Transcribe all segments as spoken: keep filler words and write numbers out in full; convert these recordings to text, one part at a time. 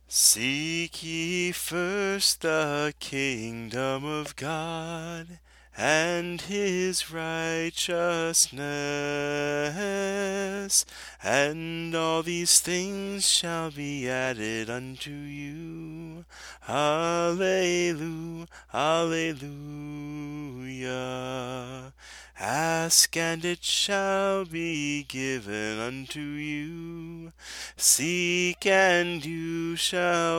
Seek ye first the kingdom of God and his righteousness, and all these things shall be added unto you. Hallelujah, hallelujah. Ask, and it shall be given unto you. Seek, and you shall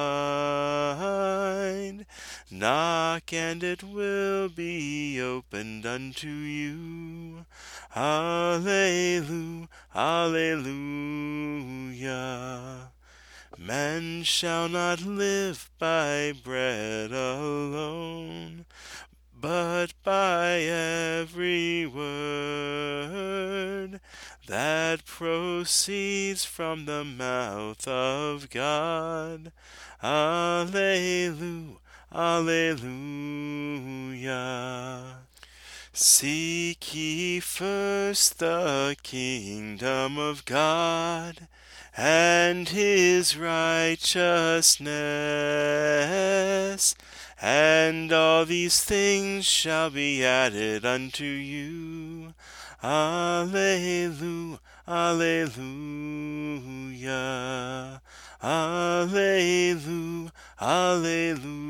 find. Knock, and it will be opened unto you. Hallelujah, hallelujah. Man shall not live by bread alone, but by every word that proceeds from the mouth of God. Alleluia, alleluia. Seek ye first the kingdom of God and his righteousness, and all these things shall be added unto you. Alleluia, alleluia, alleluia, alleluia.